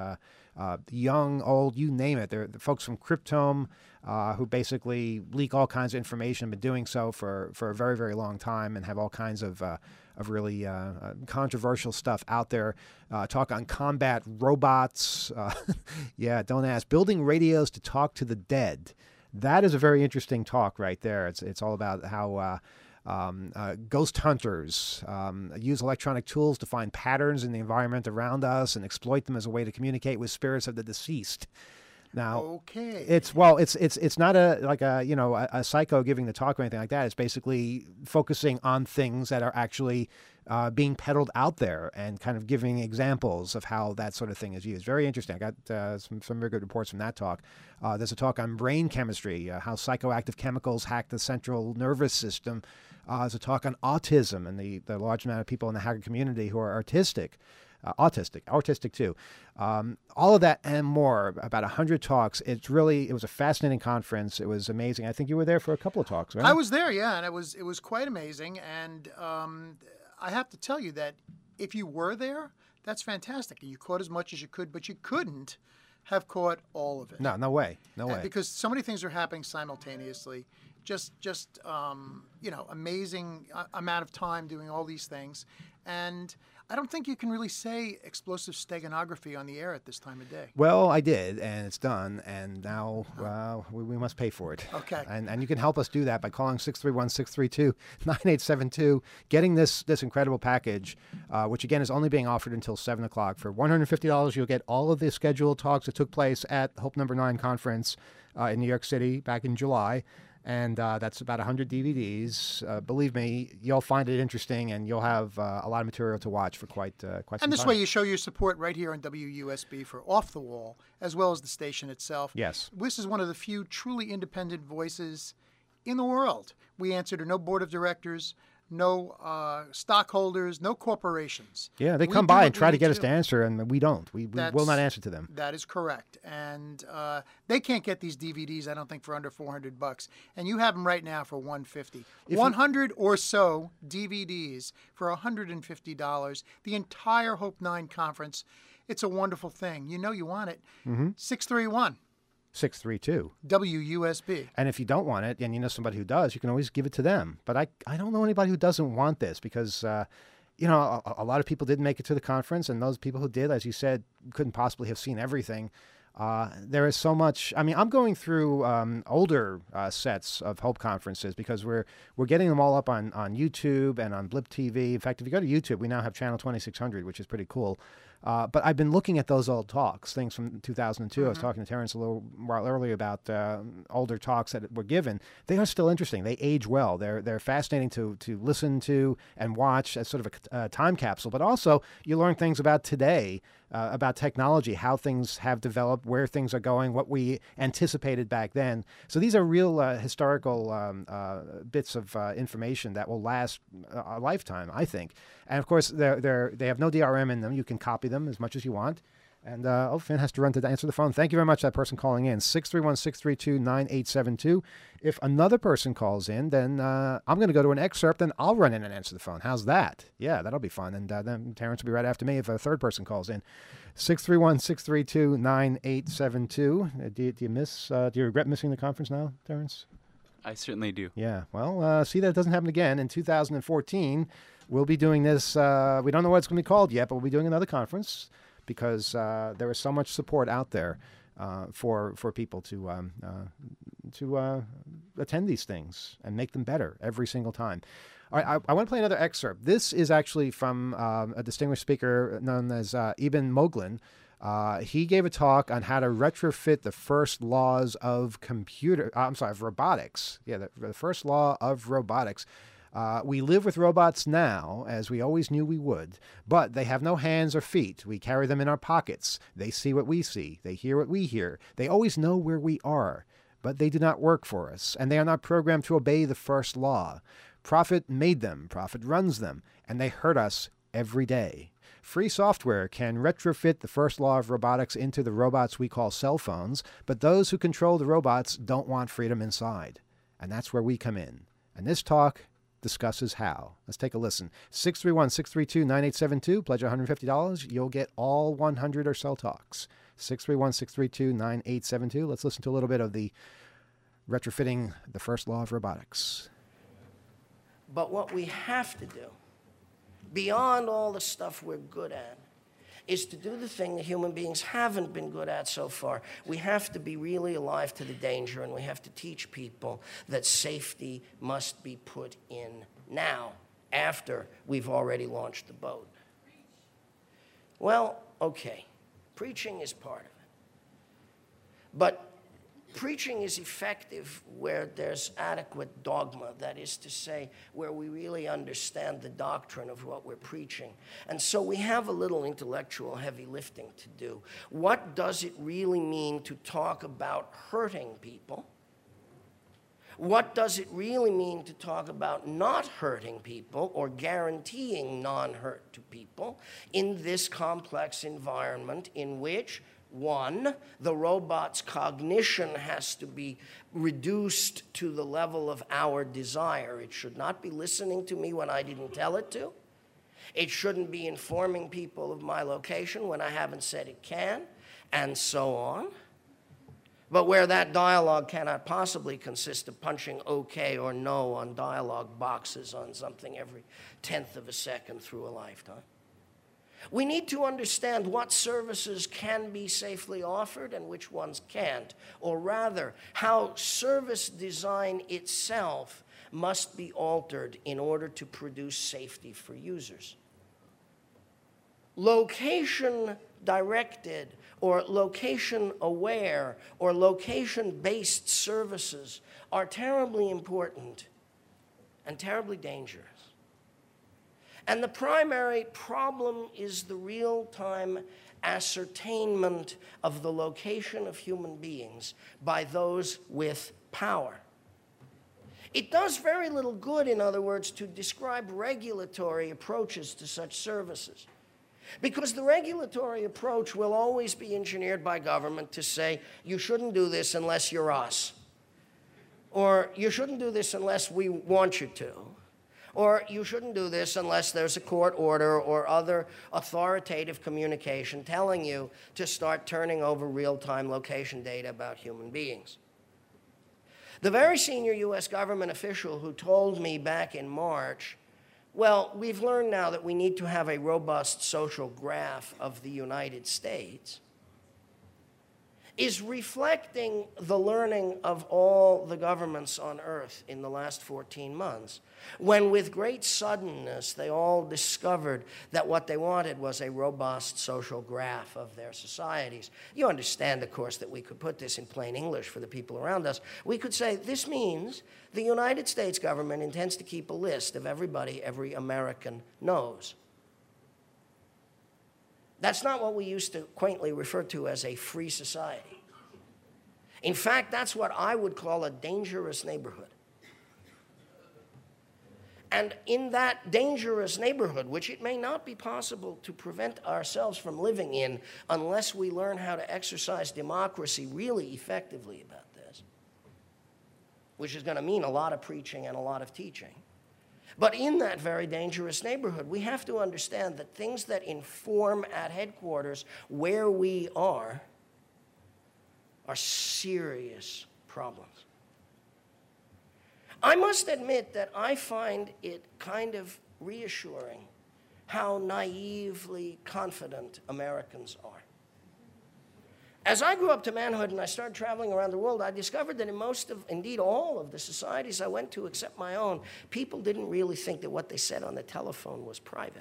young, old, you name it. There are the folks from Cryptome who basically leak all kinds of information, been doing so for a very, very long time and have all kinds of really controversial stuff out there. Talk on combat robots. Yeah, don't ask. Building radios to talk to the dead. That is a very interesting talk right there. It's all about how ghost hunters use electronic tools to find patterns in the environment around us and exploit them as a way to communicate with spirits of the deceased. Now, okay, it's not a psycho giving the talk or anything like that. It's basically focusing on things that are actually being peddled out there and kind of giving examples of how that sort of thing is used. Very interesting. I got some very good reports from that talk. There's a talk on brain chemistry, how psychoactive chemicals hack the central nervous system. There's a talk on autism and the large amount of people in the hacker community who are autistic too. All of that and more, about 100 talks. It was a fascinating conference. It was amazing. I think you were there for a couple of talks, right? I was there, yeah, and it was quite amazing. And I have to tell you that if you were there, that's fantastic. And you caught as much as you could, but you couldn't have caught all of it. No way. Because so many things are happening simultaneously. Just amazing amount of time doing all these things. And I don't think you can really say explosive steganography on the air at this time of day. Well, I did, and it's done, and now we must pay for it. Okay. And you can help us do that by calling 631-632-9872, getting this incredible package, which again is only being offered until 7 o'clock. For $150, you'll get all of the scheduled talks that took place at Hope Number 9 conference in New York City back in July. And that's about 100 DVDs. Believe me, you'll find it interesting, and you'll have a lot of material to watch for quite some time. And this way you show your support right here on WUSB for Off the Wall, as well as the station itself. Yes. This is one of the few truly independent voices in the world. We answer to no board of directors, no stockholders, no corporations. Yeah, they We come do by what and we try to need get us to answer, and we don't. We will not answer to them. That is correct. And they can't get these DVDs, I don't think, for under $400. And you have them right now for $150. 100 or so DVDs for $150. The entire Hope 9 conference. It's a wonderful thing. You know you want it. 631 632. WUSB. And if you don't want it, and you know somebody who does, you can always give it to them. But I don't know anybody who doesn't want this because, a lot of people didn't make it to the conference, and those people who did, as you said, couldn't possibly have seen everything. There is so much. I mean, I'm going through older sets of Hope conferences because we're getting them all up on YouTube and on Blip TV. In fact, if you go to YouTube, we now have channel 2600, which is pretty cool. But I've been looking at those old talks, things from 2002. I was talking to Terrence a little while earlier about older talks that were given. They are still interesting. They age well. They're fascinating to listen to and watch as sort of a time capsule. But also, you learn things about today, about technology, how things have developed, where things are going, what we anticipated back then. So these are real historical bits of information that will last a lifetime, I think. And of course, they have no DRM in them. You can copy them as much as you want. And Finn has to run to answer the phone. Thank you very much, that person calling in. 631-632-9872. If another person calls in, then I'm going to go to an excerpt, and I'll run in and answer the phone. How's that? Yeah, that'll be fun. And then Terrence will be right after me if a third person calls in. 631-632-9872. Do you regret missing the conference now, Terrence? I certainly do. Yeah. Well, see that it doesn't happen again. In 2014, we'll be doing this. We don't know what it's going to be called yet, but we'll be doing another conference because there is so much support out there for people to attend these things and make them better every single time. All right, I want to play another excerpt. This is actually from a distinguished speaker known as Eben Moglen. He gave a talk on how to retrofit the first laws of robotics. Yeah, the first law of robotics. We live with robots now, as we always knew we would, but they have no hands or feet. We carry them in our pockets. They see what we see. They hear what we hear. They always know where we are, but they do not work for us, and they are not programmed to obey the first law. Profit made them, profit runs them, and they hurt us every day. Free software can retrofit the first law of robotics into the robots we call cell phones, but those who control the robots don't want freedom inside. And that's where we come in. And this talk discusses how. Let's take a listen. 631-632-9872. Pledge $150. You'll get all 100 or so talks. 631-632-9872. Let's listen to a little bit of the retrofitting the first law of robotics. But what we have to do, beyond all the stuff we're good at, is to do the thing that human beings haven't been good at so far. We have to be really alive to the danger, and we have to teach people that safety must be put in now, after we've already launched the boat. Well, okay, preaching is part of it. But preaching is effective where there's adequate dogma, that is to say, where we really understand the doctrine of what we're preaching. And so we have a little intellectual heavy lifting to do. What does it really mean to talk about hurting people? What does it really mean to talk about not hurting people or guaranteeing non-hurt to people in this complex environment in which, one, the robot's cognition has to be reduced to the level of our desire. It should not be listening to me when I didn't tell it to. It shouldn't be informing people of my location when I haven't said it can, and so on. But where that dialogue cannot possibly consist of punching OK or no on dialogue boxes on something every 10th of a second through a lifetime. We need to understand what services can be safely offered and which ones can't, or rather, how service design itself must be altered in order to produce safety for users. Location-directed or location-aware or location-based services are terribly important and terribly dangerous. And the primary problem is the real-time ascertainment of the location of human beings by those with power. It does very little good, in other words, to describe regulatory approaches to such services, because the regulatory approach will always be engineered by government to say, you shouldn't do this unless you're us, or you shouldn't do this unless we want you to, or you shouldn't do this unless there's a court order or other authoritative communication telling you to start turning over real-time location data about human beings. The very senior U.S. government official who told me back in March, well, we've learned now that we need to have a robust social graph of the United States, is reflecting the learning of all the governments on Earth in the last 14 months, when with great suddenness they all discovered that what they wanted was a robust social graph of their societies. You understand, of course, that we could put this in plain English for the people around us. We could say, this means the United States government intends to keep a list of everybody every American knows. That's not what we used to quaintly refer to as a free society. In fact, that's what I would call a dangerous neighborhood. And in that dangerous neighborhood, which it may not be possible to prevent ourselves from living in unless we learn how to exercise democracy really effectively about this, which is going to mean a lot of preaching and a lot of teaching. But in that very dangerous neighborhood, we have to understand that things that inform at headquarters where we are serious problems. I must admit that I find it kind of reassuring how naively confident Americans are. As I grew up to manhood and I started traveling around the world, I discovered that in most of, indeed all of the societies I went to except my own, people didn't really think that what they said on the telephone was private.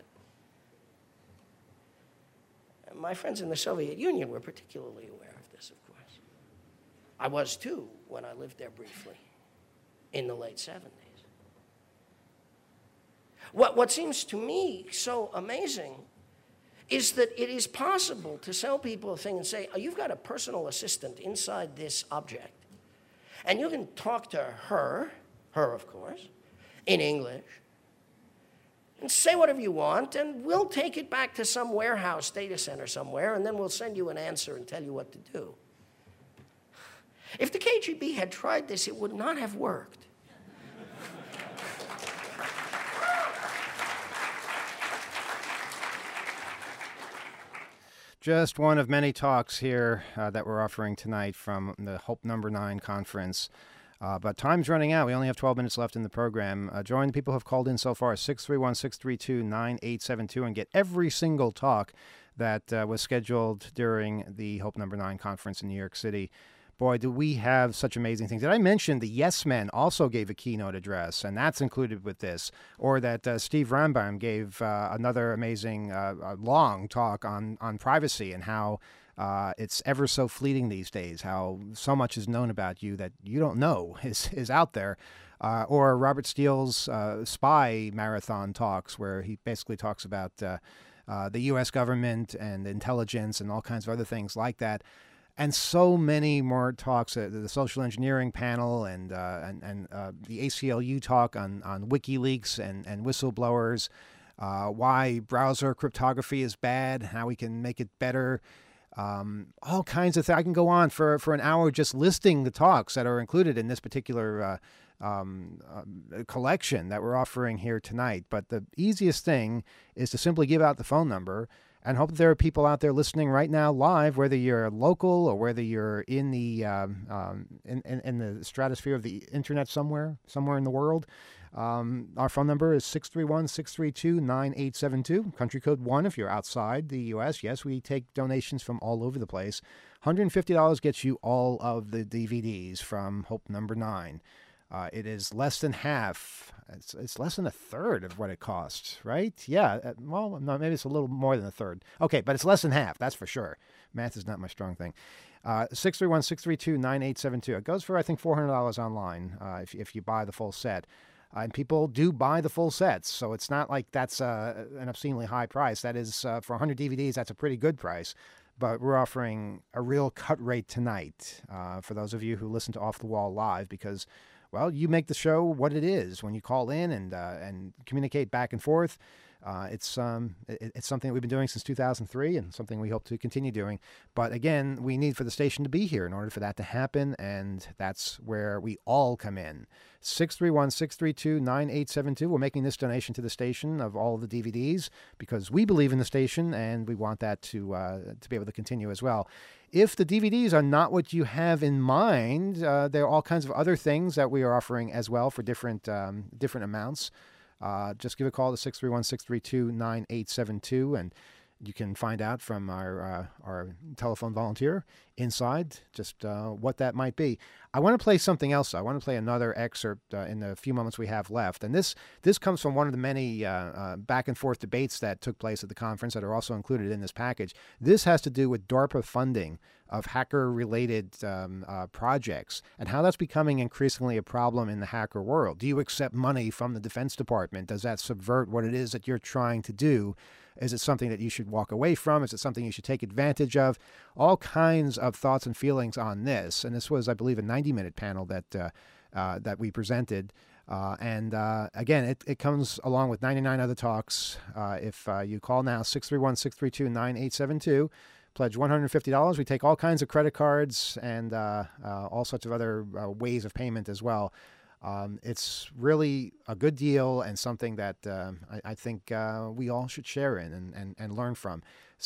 And my friends in the Soviet Union were particularly aware of this, of course. I was too when I lived there briefly in the late 70s. What seems to me so amazing is that it is possible to sell people a thing and say, oh, you've got a personal assistant inside this object. And you can talk to her of course, in English, and say whatever you want, and we'll take it back to some warehouse data center somewhere, and then we'll send you an answer and tell you what to do. If the KGB had tried this, it would not have worked. Just one of many talks here that we're offering tonight from the Hope Number 9 conference. But time's running out. We only have 12 minutes left in the program. Join the people who have called in so far, 631-632-9872, and get every single talk that was scheduled during the Hope Number 9 conference in New York City. Boy, do we have such amazing things. Did I mention the Yes Men also gave a keynote address, and that's included with this? Or that Steve Rambam gave another amazing long talk on privacy and how it's ever so fleeting these days, how so much is known about you that you don't know is out there. Or Robert Steele's spy marathon talks, where he basically talks about the U.S. government and intelligence and all kinds of other things like that. And so many more talks, the social engineering panel and the ACLU talk on WikiLeaks and whistleblowers, why browser cryptography is bad, how we can make it better, all kinds of things. I can go on for an hour just listing the talks that are included in this particular collection that we're offering here tonight. But the easiest thing is to simply give out the phone number and hope that there are people out there listening right now live, whether you're local or whether you're in the in the stratosphere of the internet somewhere in the world. Our phone number is 631-632-9872, country code 1 if you're outside the U.S. Yes, we take donations from all over the place. $150 gets you all of the DVDs from Hope Number 9. It is less than half. It's less than a third of what it costs, right? Yeah, well, no, maybe it's a little more than a third. Okay, but it's less than half, that's for sure. Math is not my strong thing. 631-632-9872. It goes for, I think, $400 online if you buy the full set. And people do buy the full sets, so it's not like that's an obscenely high price. That is, for 100 DVDs, that's a pretty good price. But we're offering a real cut rate tonight for those of you who listen to Off the Wall live because, well, you make the show what it is when you call in and communicate back and forth. It's something that we've been doing since 2003 and something we hope to continue doing. But again, we need for the station to be here in order for that to happen, and that's where we all come in. 631-632-9872. We're making this donation to the station of all of the DVDs because we believe in the station and we want that to be able to continue as well. If the DVDs are not what you have in mind, there are all kinds of other things that we are offering as well for different amounts. Just give a call to 631-632-9872, and you can find out from our telephone volunteer inside just what that might be. I want to play something else. I want to play another excerpt in the few moments we have left. And this comes from one of the many back and forth debates that took place at the conference that are also included in this package. This has to do with DARPA funding of hacker-related projects and how that's becoming increasingly a problem in the hacker world. Do you accept money from the Defense Department? Does that subvert what it is that you're trying to do? Is it something that you should walk away from? Is it something you should take advantage of? All kinds of thoughts and feelings on this. And this was, I believe, a 90-minute panel that we presented. Again, it comes along with 99 other talks. If you call now, 631-632-9872, pledge $150. We take all kinds of credit cards and all sorts of other ways of payment as well. It's really a good deal and something that I think we all should share in and learn from.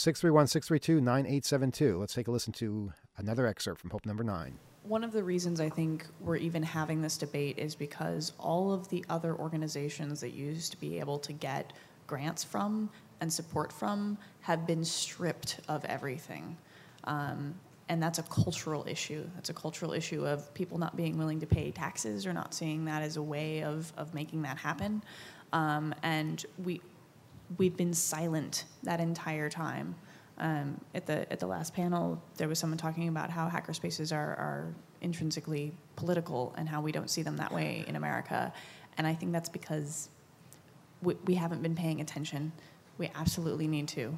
631-632-9872. Let's take a listen to another excerpt from Hope Number 9. One of the reasons I think we're even having this debate is because all of the other organizations that used to be able to get grants from and support from have been stripped of everything. And that's a cultural issue. That's a cultural issue of people not being willing to pay taxes or not seeing that as a way of making that happen. And we've been silent that entire time. At the last panel, there was someone talking about how hackerspaces are intrinsically political and how we don't see them that way in America. And I think that's because we haven't been paying attention. We absolutely need to.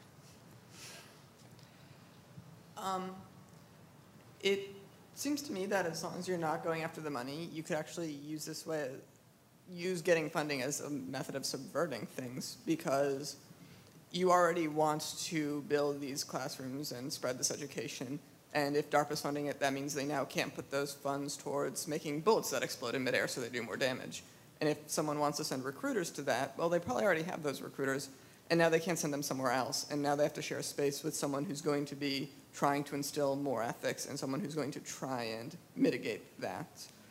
It seems to me that as long as you're not going after the money, you could actually use getting funding as a method of subverting things, because you already want to build these classrooms and spread this education. And if DARPA's funding it, that means they now can't put those funds towards making bullets that explode in midair so they do more damage. And if someone wants to send recruiters to that, well, they probably already have those recruiters, and now they can't send them somewhere else. And now they have to share a space with someone who's going to be trying to instill more ethics and someone who's going to try and mitigate that,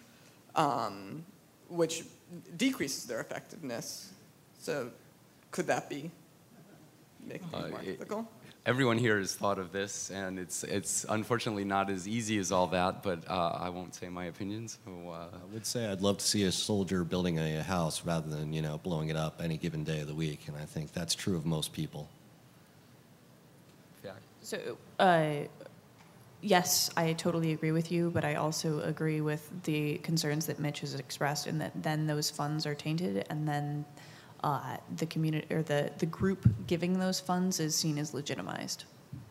which decreases their effectiveness. So could that be making it more ethical? Everyone here has thought of this, and it's unfortunately not as easy as all that, but I won't say my opinion. So, I would say I'd love to see a soldier building a house rather than, blowing it up any given day of the week, and I think that's true of most people. Yeah. So, yes, I totally agree with you, but I also agree with the concerns that Mitch has expressed, in that then those funds are tainted, and then the community or the group giving those funds is seen as legitimized.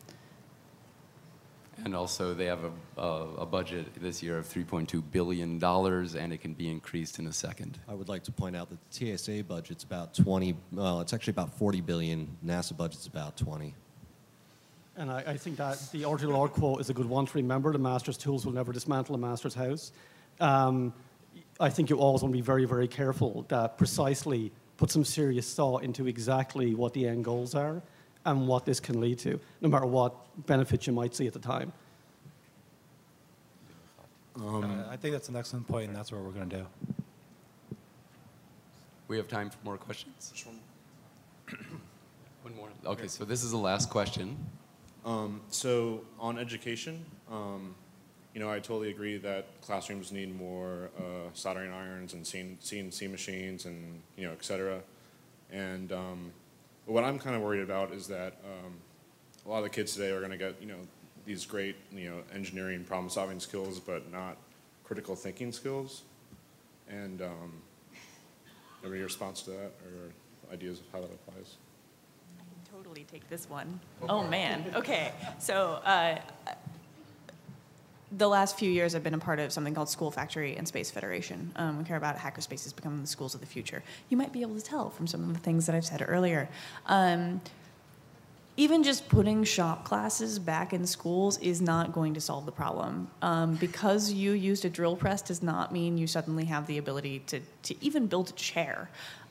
And also, they have a budget this year of $3.2 billion, and it can be increased in a second. I would like to point out that the TSA budget's about it's actually about $40 billion. NASA budget's about 20. And I think that the original Lord quote is a good one to remember. The master's tools will never dismantle a master's house. I think you always want to be very, very careful that precisely put some serious thought into exactly what the end goals are and what this can lead to, no matter what benefits you might see at the time. I think that's an excellent point, and that's what we're going to do. We have time for more questions? Just one more. One more. Okay, so this is the last question. So on education, I totally agree that classrooms need more soldering irons and CNC machines and, et cetera. And what I'm kind of worried about is that a lot of the kids today are going to get, these great, engineering, problem-solving skills, but not critical thinking skills. And any response to that or ideas of how that applies? I can totally take this one. Oh, man. Okay. So the last few years, I've been a part of something called School Factory and Space Federation. We care about hackerspaces becoming the schools of the future. You might be able to tell from some of the things that I've said earlier. Even just putting shop classes back in schools is not going to solve the problem. Because you used a drill press does not mean you suddenly have the ability to even build a chair.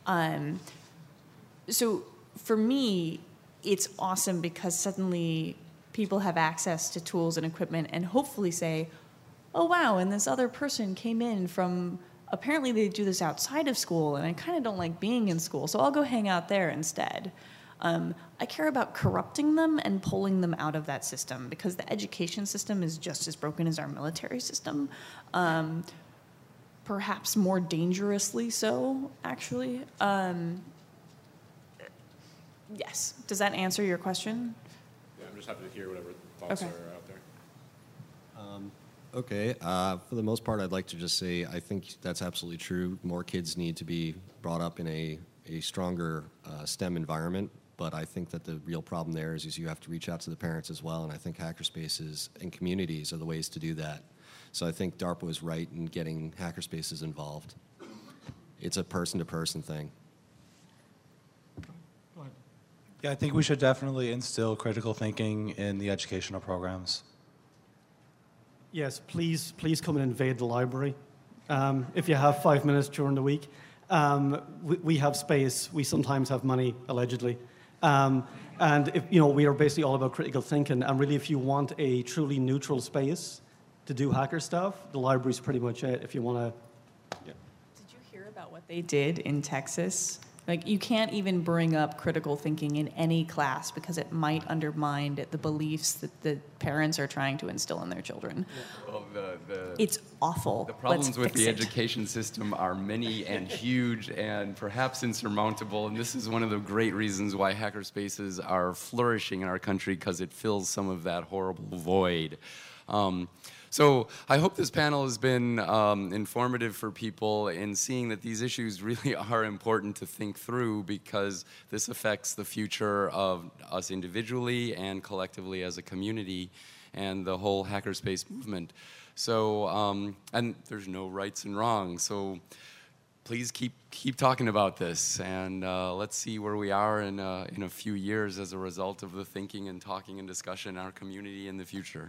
So for me, it's awesome because suddenly people have access to tools and equipment and hopefully say, oh, wow, and this other person came in from, apparently they do this outside of school, and I kind of don't like being in school, so I'll go hang out there instead. I care about corrupting them and pulling them out of that system because the education system is just as broken as our military system. Perhaps more dangerously so, actually. Yes. Does that answer your question? Yeah, I'm just happy to hear whatever thoughts are out there. Okay. For the most part, I'd like to just say I think that's absolutely true. More kids need to be brought up in a stronger STEM environment. But I think that the real problem there is you have to reach out to the parents as well, and I think hackerspaces and communities are the ways to do that. So I think DARPA was right in getting hackerspaces involved. It's a person-to-person thing. Yeah, I think we should definitely instill critical thinking in the educational programs. Yes, please come and invade the library. If you have 5 minutes during the week. We have space. We sometimes have money, allegedly. And if, we are basically all about critical thinking. And really, if you want a truly neutral space to do hacker stuff, the library's pretty much it. If you want to, Did you hear about what they did in Texas? Like, you can't even bring up critical thinking in any class because it might undermine the beliefs that the parents are trying to instill in their children. Well, it's awful. The problems with the education system are many and huge and perhaps insurmountable, and this is one of the great reasons why hackerspaces are flourishing in our country, because it fills some of that horrible void. So I hope this panel has been informative for people in seeing that these issues really are important to think through, because this affects the future of us individually and collectively as a community and the whole hackerspace movement. So, and there's no rights and wrongs. So please keep talking about this, and let's see where we are in a few years as a result of the thinking and talking and discussion in our community in the future.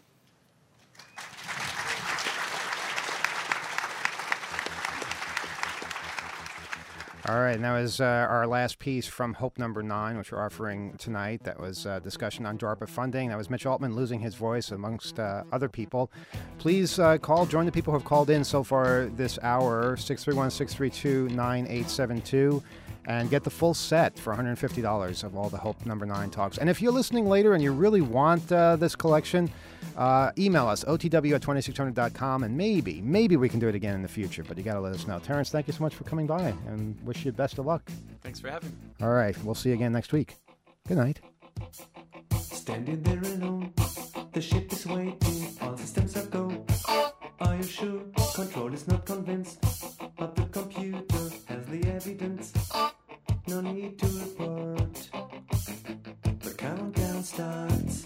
All right, and that was our last piece from Hope Number 9, which we're offering tonight. That was a discussion on DARPA funding. That was Mitch Altman losing his voice amongst other people. Please join the people who have called in so far this hour, 631-632-9872, and get the full set for $150 of all the Hope Number 9 talks. And if you're listening later and you really want this collection, email us, otw@2600.com, and maybe we can do it again in the future, but you got to let us know. Terrence, thank you so much for coming by, and wish you best of luck. Thanks for having me. All right, we'll see you again next week. Good night. Standing there alone, the ship is waiting, all systems are go. Are you sure? Control is not convinced, but the computer has the evidence. No need to report. The countdown starts.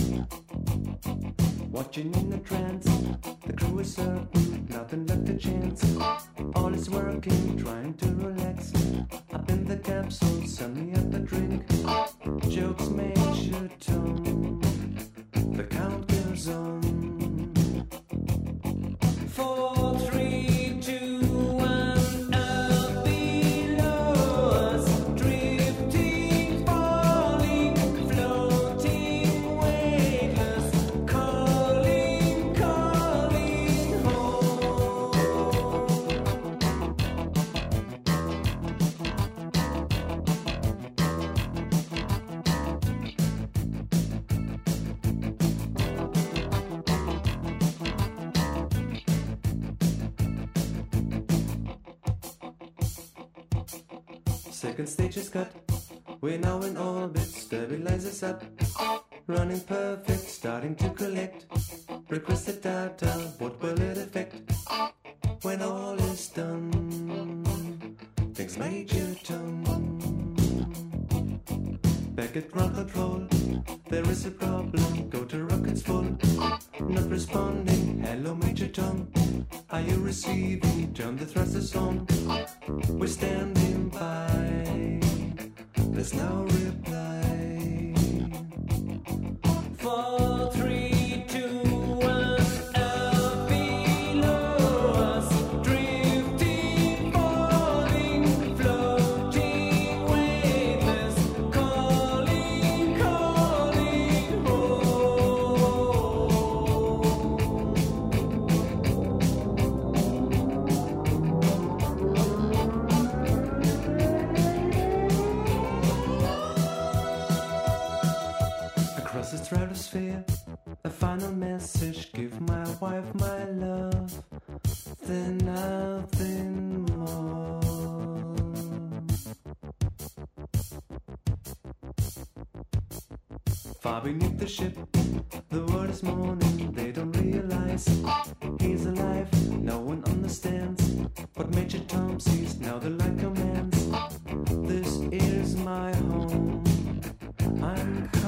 Watching in a trance, the crew is certain, nothing left to chance. All is working, trying to relax. Up in the capsule, sunny at the drink. Jokes make your tone. The count goes on. 4, 3, 2, 1, up below us. Drifting, falling, floating, weightless. Calling home. Second stage is cut. We're now in orbit, stabilizers up. Running perfect, starting to collect. Requested data, what will it affect? When all is done, things major tone. Back at ground control, there is a problem. Go to rockets full, not responding. Hello, Major Tom. Are you receiving? Turn the thrusters on. We're standing by. There's no reply. 4, 3, 2, 1. Up below us, drifting, falling, floating, weightless, calling, calling Across the stratosphere, a final message. Give my wife my love, then nothing more. Far beneath the ship, the world is mourning. They don't realize he's alive. No one understands what Major Tom sees. Now the light commands. This is my home. I'm